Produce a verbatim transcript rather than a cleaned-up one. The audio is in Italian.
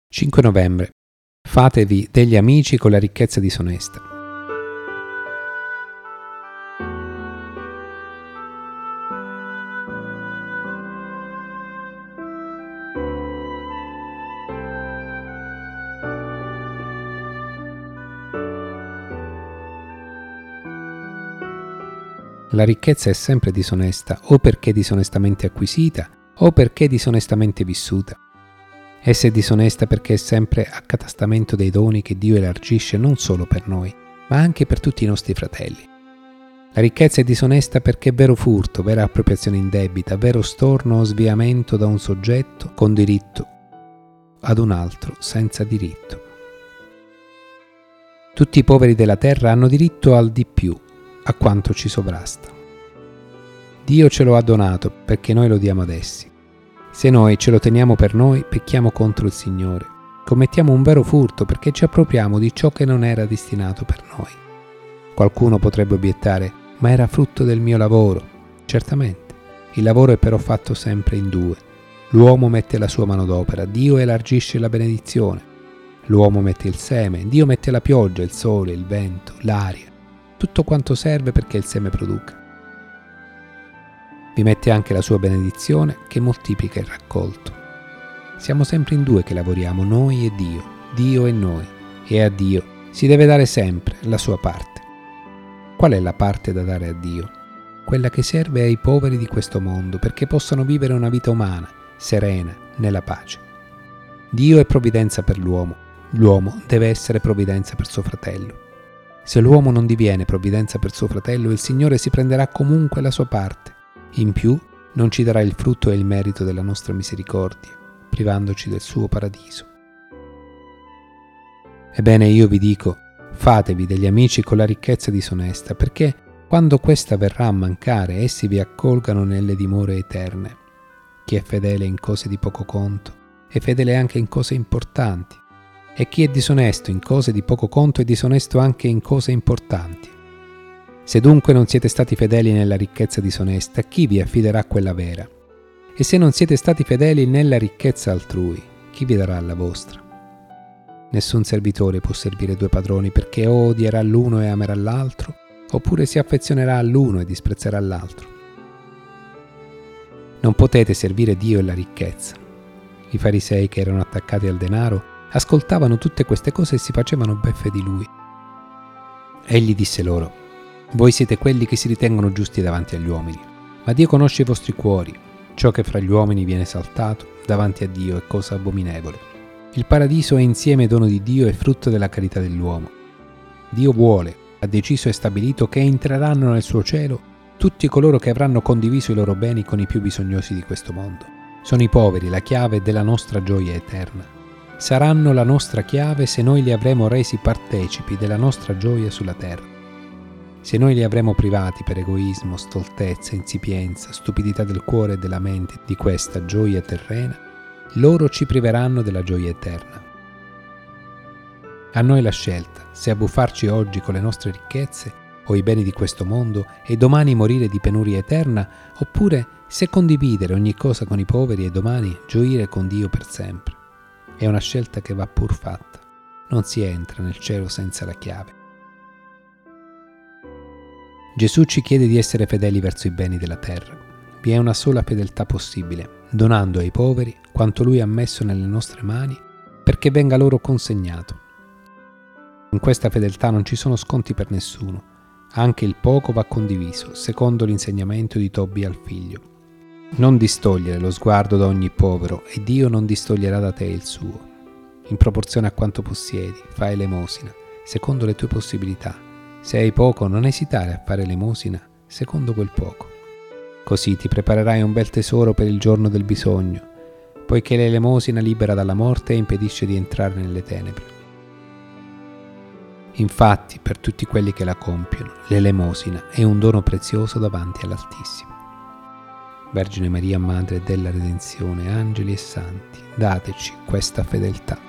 cinque novembre. Fatevi degli amici con la ricchezza disonesta. La ricchezza è sempre disonesta, o perché disonestamente acquisita, o perché disonestamente vissuta. Essa è disonesta perché è sempre accatastamento dei doni che Dio elargisce non solo per noi, ma anche per tutti i nostri fratelli. La ricchezza è disonesta perché è vero furto, vera appropriazione indebita, vero storno o sviamento da un soggetto con diritto ad un altro senza diritto. Tutti i poveri della terra hanno diritto al di più, a quanto ci sovrasta. Dio ce lo ha donato perché noi lo diamo ad essi. Se noi ce lo teniamo per noi, pecchiamo contro il Signore. Commettiamo un vero furto perché ci appropriamo di ciò che non era destinato per noi. Qualcuno potrebbe obiettare, ma era frutto del mio lavoro. Certamente, il lavoro è però fatto sempre in due. L'uomo mette la sua manodopera, Dio elargisce la benedizione. L'uomo mette il seme, Dio mette la pioggia, il sole, il vento, l'aria. Tutto quanto serve perché il seme produca. Vi mette anche la sua benedizione che moltiplica il raccolto. Siamo sempre in due che lavoriamo, noi e Dio, Dio e noi, e a Dio si deve dare sempre la sua parte. Qual è la parte da dare a Dio? Quella che serve ai poveri di questo mondo perché possano vivere una vita umana, serena, nella pace. Dio è provvidenza per l'uomo, l'uomo deve essere provvidenza per suo fratello. Se l'uomo non diviene provvidenza per suo fratello, il Signore si prenderà comunque la sua parte. In più, non ci darà il frutto e il merito della nostra misericordia, privandoci del suo paradiso. Ebbene, io vi dico, fatevi degli amici con la ricchezza disonesta, perché quando questa verrà a mancare, essi vi accolgano nelle dimore eterne. Chi è fedele in cose di poco conto, è fedele anche in cose importanti. E chi è disonesto in cose di poco conto è disonesto anche in cose importanti. Se dunque non siete stati fedeli nella ricchezza disonesta, chi vi affiderà quella vera? E se non siete stati fedeli nella ricchezza altrui, chi vi darà la vostra? Nessun servitore può servire due padroni, perché o odierà l'uno e amerà l'altro, oppure si affezionerà all'uno e disprezzerà l'altro. Non potete servire Dio e la ricchezza. I farisei, che erano attaccati al denaro, ascoltavano tutte queste cose e si facevano beffe di lui. Egli disse loro: voi siete quelli che si ritengono giusti davanti agli uomini, ma Dio conosce i vostri cuori. Ciò che fra gli uomini viene esaltato davanti a Dio è cosa abominevole. Il paradiso è insieme dono di Dio e frutto della carità dell'uomo. Dio vuole, ha deciso e stabilito che entreranno nel suo cielo tutti coloro che avranno condiviso i loro beni con i più bisognosi di questo mondo. Sono i poveri la chiave della nostra gioia eterna. Saranno la nostra chiave se noi li avremo resi partecipi della nostra gioia sulla terra. Se noi li avremo privati per egoismo, stoltezza, insipienza, stupidità del cuore e della mente di questa gioia terrena, loro ci priveranno della gioia eterna. A noi la scelta, se abbuffarci oggi con le nostre ricchezze o i beni di questo mondo e domani morire di penuria eterna, oppure se condividere ogni cosa con i poveri e domani gioire con Dio per sempre. È una scelta che va pur fatta. Non si entra nel cielo senza la chiave. Gesù ci chiede di essere fedeli verso i beni della terra. Vi è una sola fedeltà possibile, donando ai poveri quanto Lui ha messo nelle nostre mani perché venga loro consegnato. In questa fedeltà non ci sono sconti per nessuno. Anche il poco va condiviso, secondo l'insegnamento di Tobia al figlio. Non distogliere lo sguardo da ogni povero, e Dio non distoglierà da te il suo. In proporzione a quanto possiedi, fai elemosina, secondo le tue possibilità. Se hai poco, non esitare a fare elemosina, secondo quel poco. Così ti preparerai un bel tesoro per il giorno del bisogno, poiché l'elemosina libera dalla morte e impedisce di entrare nelle tenebre. Infatti, per tutti quelli che la compiono, l'elemosina è un dono prezioso davanti all'Altissimo. Vergine Maria, Madre della Redenzione, angeli e santi, dateci questa fedeltà.